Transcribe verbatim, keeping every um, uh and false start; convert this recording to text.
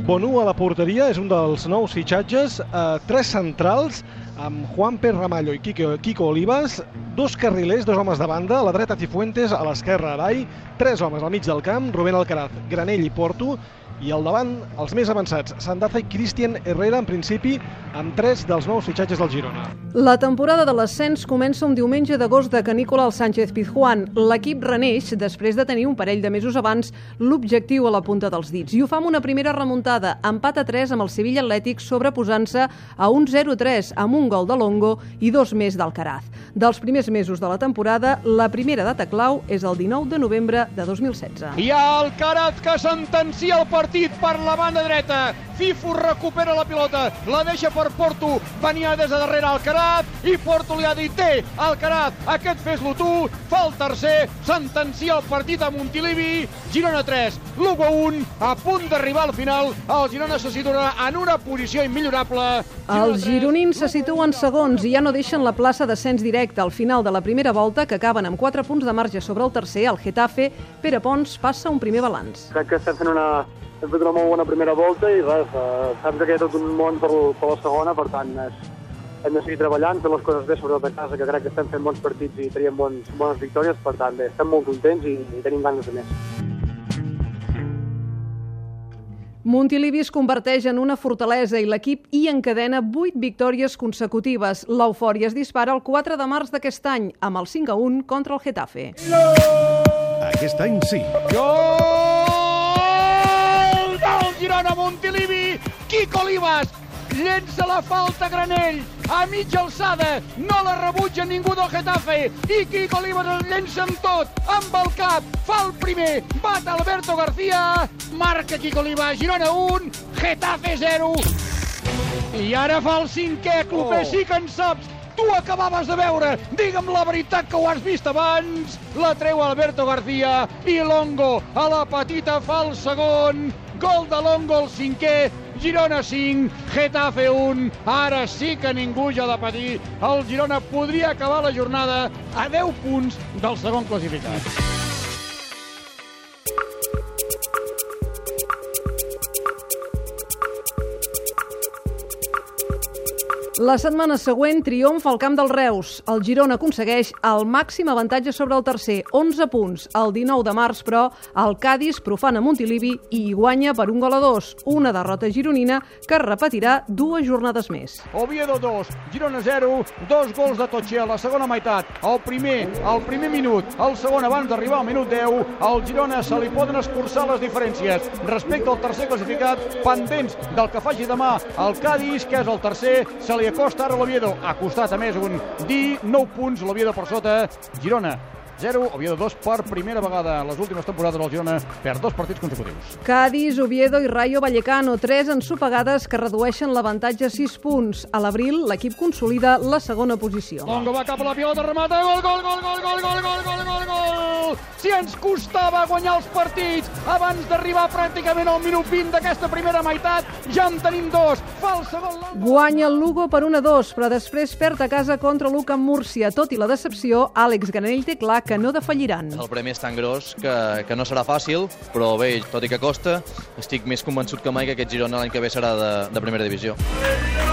Bonú a la porteria, és un dels nous fitxatges, eh, tres centrals, amb Juanpe Ramallo i Quico, Quico Olivas, dos carrilers, dos homes de banda, a la dreta Cifuentes, a l'esquerra Arai, tres homes al mig del camp, Rubén Alcaraz, Granell i Porto, i al davant els més avançats, Sandaza i Cristian Herrera, en principi, amb tres dels nous fitxatges del Girona. La temporada de l'ascens comença un diumenge d'agost de Canícola al Sánchez Pizjuán. L'equip reneix després de tenir un parell de mesos abans l'objectiu a la punta dels dits. I ho fa amb una primera remuntada, empat a tres amb el Sevilla Atlètic, sobreposant-se a un zero a tres amb un gol de Longo i dos més d'Alcaraz. Dels primers mesos de la temporada, la primera data clau és el dinou de novembre de dos mil setze. Hi ha Alcaraz que sentencia el partit per la banda dreta. Fifu recupera la pilota, la deixa per Porto, venia des de darrere Alcaraz i Porto li ha dit: té, Alcaraz, aquest fes-lo tu, fa el tercer, sentencia el partit a Montilivi, Girona tres, Lugo un, a punt d'arribar al final, el Girona se situa en una posició immillorable. Els gironins se situen segons i ja no deixen la plaça d'ascens directe. Al final de la primera volta, que acaben amb quatre punts de marge sobre el tercer, el Getafe, Pere Pons passa un primer balanç. Crec que estem fent una, hem fet una molt bona primera volta i res, eh, saps que hi ha tot un món per, per la segona, per tant és, hem de seguir treballant, fer les coses bé sobretot a casa, que crec que estem fent bons partits i teníem bons, bones victòries, per tant bé, estem molt contents i, i tenim ganes de més. Montilivi es converteix en una fortalesa i l'equip hi encadena vuit victòries consecutives. L'eufòria es dispara el quatre de març d'aquest any, amb el cinc a un contra el Getafe. Aquest any sí. Gol del Girona, Montilivi, Quico Olivas, llença la falta Granell, a mitja alçada, no la rebutja ningú del Getafe, i Quico Olivas el llença amb tot, amb el cap, fa el primer, bat Alberto García, marca Quico Olivas, Girona un, Getafe zero, i ara fa el cinquè, Clopé, sí que en saps, tu acabaves de veure, digue'm la veritat que ho has vist abans, la treu Alberto García, i Longo a la petita fa el segon, gol de Longo el cinquè, Girona cinc, Getafe un, ara sí que ningú ja ha de patir, el Girona podria acabar la jornada a deu punts del segon classificat. La setmana següent triomfa al camp del Reus. El Girona aconsegueix el màxim avantatge sobre el tercer, onze punts. El dinou de març, però, el Cádiz profana Montilivi i hi guanya per un gol a dos. Una derrota gironina que repetirà dues jornades més. Oviedo dos, Girona zero, dos gols de Totxer a la segona meitat. El primer, al primer minut, el segon abans d'arribar al minut deu. Al Girona se li poden escurçar les diferències. Respecte al tercer classificat, pendents del que faci demà el Cádiz, que és el tercer, se li acosta ara l'Oviedo, ha costat a més un dinou punts, l'Oviedo per sota, Girona zero, Oviedo dos per primera vegada en les últimes temporades del Girona per dos partits consecutius. Cádiz, Oviedo i Rayo Vallecano, tres ensopegades que redueixen l'avantatge a sis punts. A l'abril, l'equip consolida la segona posició. Longo va cap a la pilota, remata, gol, gol, gol, gol, gol, gol, gol, gol, gol, gol! Si ens costava guanyar els partits abans d'arribar pràcticament al minut vint d'aquesta primera meitat, ja en tenim dos. Fa el segon Longo. Guanya el Lugo per un a dos, però després perd a casa contra l'U C A M Múrcia. Tot i la decepció, Àlex Granell té clar que no defalliran. El premi és tan gros que, que no serà fàcil, però bé, tot i que costa, estic més convençut que mai que aquest Girona l'any que ve serà de, de primera divisió.